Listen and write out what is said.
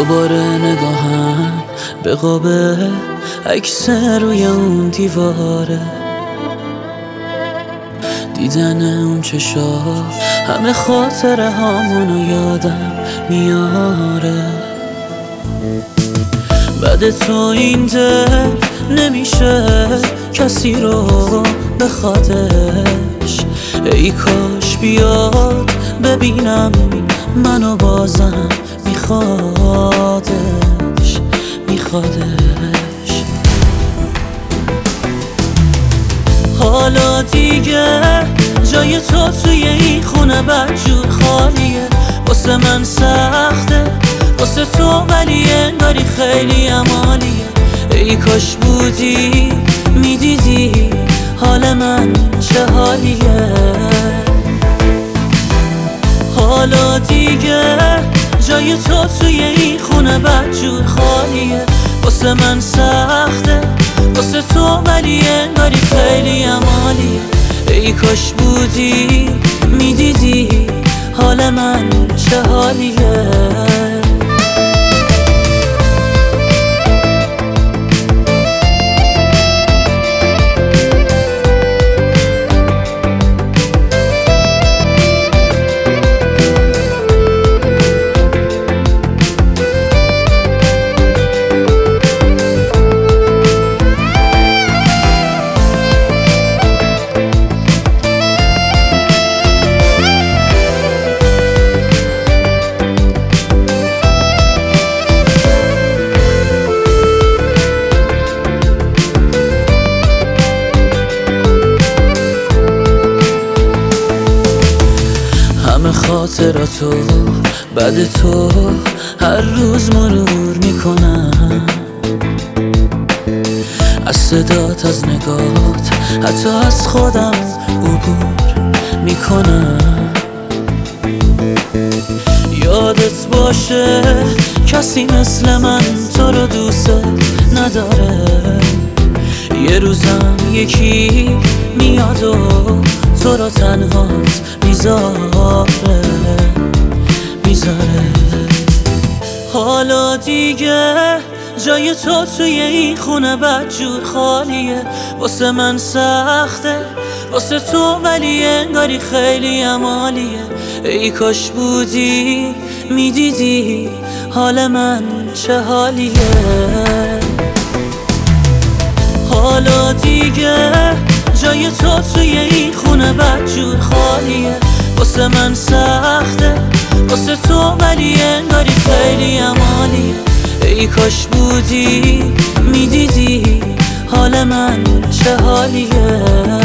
دوباره نگاهم به قاب عکس روی اون دیواره، دیدن اون چشا همه خاطره هامونو یادم میاره. بعد تو این دل نمیشه کسی رو بخوادش، ای کاش بیاد ببینم منو بازم میخوادش. حالا دیگه جای تو توی این خونه بدجور خالیه، واسه من سخته واسه تو ولی انگاری خیلی عمالیه. ای کاش بودی میدیدی حال من چه حالیه. حالا دیگه جای تو توی این خونه بدجور خالیه، واسه من سخته واسه تو ولی انگاری خیلی عمالیه. ای کاش بودی میدیدی حال من چه حالیه. خاطراتو بعد تو هر روز مرور میکنم، از صدات از نگات حتی از خودم عبور میکنم. یادت باشه کسی مثل من تو رو دوست نداره، یه روزم یکی میاد و تو رو تنهات میذاره. حالا دیگه جای تو توی این خونه بدجور خالیه، واسه من سخته واسه تو ولی انگاری خیلی عمالیه. ای کاش بودی میدیدی حال من چه حالیه. حالا دیگه جای تو توی این خونه بدجور خالیه، واسه من سخته واسه تو ولی انگاری خیلی عمالیه. ای کاش بودی میدیدی حال من چه حالیه.